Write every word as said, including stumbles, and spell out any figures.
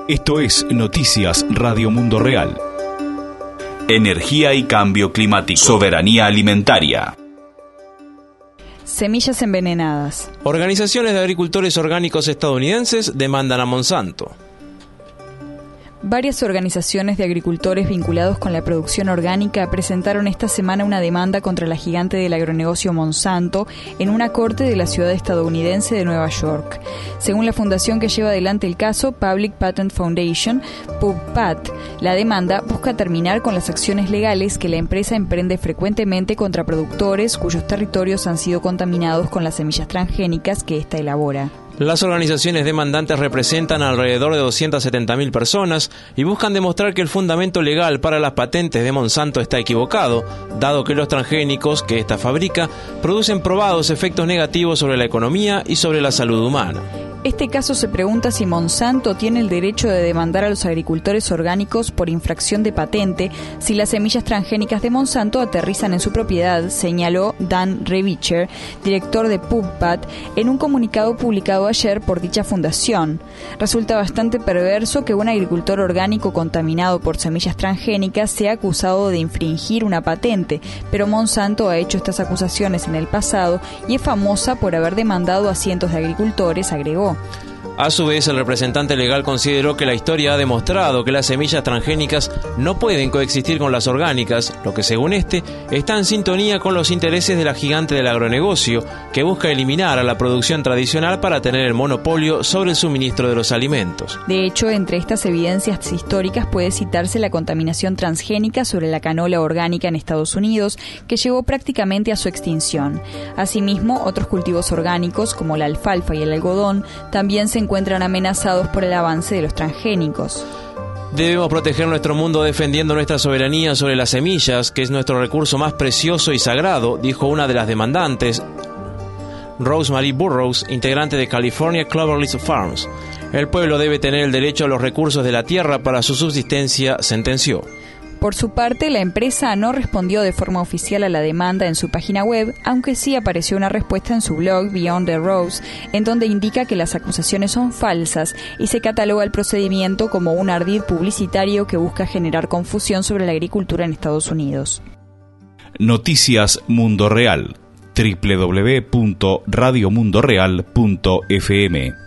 Esto es Noticias Radio Mundo Real. Energía y cambio climático. Soberanía alimentaria. Semillas envenenadas. Organizaciones de agricultores orgánicos estadounidenses demandan a Monsanto. Varias organizaciones de agricultores vinculados con la producción orgánica presentaron esta semana una demanda contra la gigante del agronegocio Monsanto en una corte de la ciudad estadounidense de Nueva York. Según la fundación que lleva adelante el caso, Public Patent Foundation, PubPat, la demanda busca terminar con las acciones legales que la empresa emprende frecuentemente contra productores cuyos territorios han sido contaminados con las semillas transgénicas que ésta elabora. Las organizaciones demandantes representan a alrededor de doscientas setenta mil personas y buscan demostrar que el fundamento legal para las patentes de Monsanto está equivocado, dado que los transgénicos que ésta fabrica producen probados efectos negativos sobre la economía y sobre la salud humana. Este caso se pregunta si Monsanto tiene el derecho de demandar a los agricultores orgánicos por infracción de patente si las semillas transgénicas de Monsanto aterrizan en su propiedad, señaló Dan Revicher, director de PubPat, en un comunicado publicado ayer por dicha fundación. Resulta bastante perverso que un agricultor orgánico contaminado por semillas transgénicas sea acusado de infringir una patente, pero Monsanto ha hecho estas acusaciones en el pasado y es famosa por haber demandado a cientos de agricultores, agregó. A su vez, el representante legal consideró que la historia ha demostrado que las semillas transgénicas no pueden coexistir con las orgánicas, lo que según este está en sintonía con los intereses de la gigante del agronegocio, que busca eliminar a la producción tradicional para tener el monopolio sobre el suministro de los alimentos. De hecho, entre estas evidencias históricas puede citarse la contaminación transgénica sobre la canola orgánica en Estados Unidos, que llegó prácticamente a su extinción. Asimismo, otros cultivos orgánicos, como la alfalfa y el algodón, también se encuentran amenazados por el avance de los transgénicos. Debemos proteger nuestro mundo defendiendo nuestra soberanía sobre las semillas, que es nuestro recurso más precioso y sagrado, dijo una de las demandantes, Rosemary Burrows, integrante de California Cloverleaf Farms. El pueblo debe tener el derecho a los recursos de la tierra para su subsistencia, sentenció. Por su parte, la empresa no respondió de forma oficial a la demanda en su página web, aunque sí apareció una respuesta en su blog Beyond the Rose, en donde indica que las acusaciones son falsas y se cataloga el procedimiento como un ardid publicitario que busca generar confusión sobre la agricultura en Estados Unidos. Noticias Mundo Real. doble u doble u doble u punto radio mundo real punto f m